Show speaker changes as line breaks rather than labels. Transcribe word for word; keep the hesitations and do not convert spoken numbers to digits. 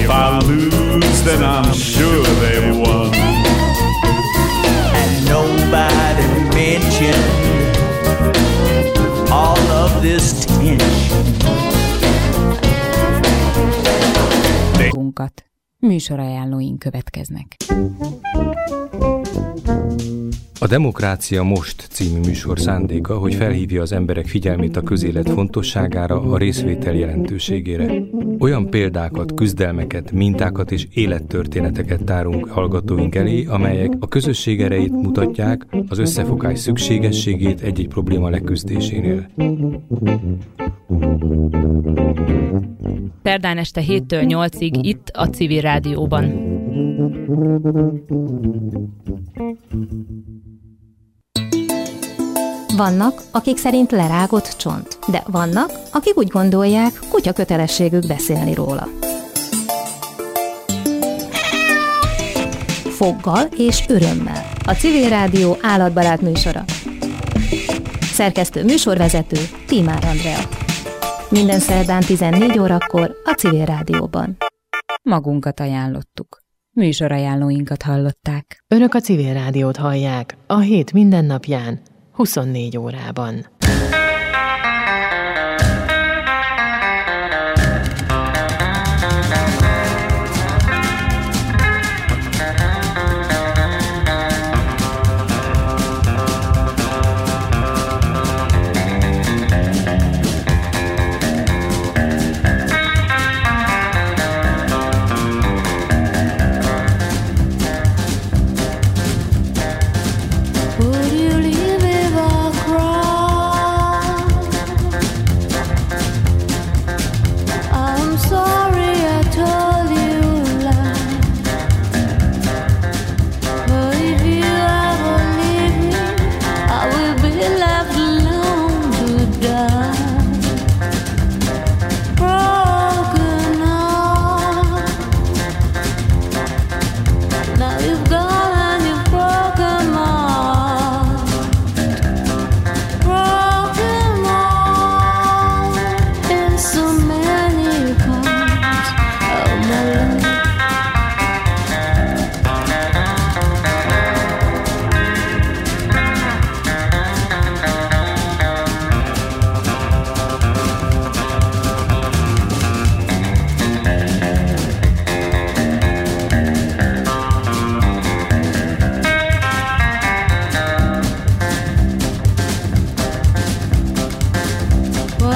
If I lose, then I'm sure they won.
And nobody mentioned all of this tension.
Műsorajánlóink következnek.
A Demokrácia Most című műsor szándéka, hogy felhívja az emberek figyelmét a közélet fontosságára, a részvétel jelentőségére. Olyan példákat, küzdelmeket, mintákat és élettörténeteket tárunk hallgatóink elé, amelyek a közösség erejét mutatják, az összefogás szükségességét egy-egy probléma leküzdésénél.
Szerdán este héttől nyolcig itt a Civil Rádióban.
Vannak, akik szerint lerágott csont, de vannak, akik úgy gondolják, kutya kötelességük beszélni róla. Foggal és örömmel. A Civil Rádió állatbarát műsora. Szerkesztő műsorvezető Tímár Andrea. Minden szerdán tizennégy órakor a Civil Rádióban.
Magunkat ajánlottuk. Műsorajánlóinkat hallották.
Önök a Civil Rádiót hallják a hét minden napján, huszonnégy órában.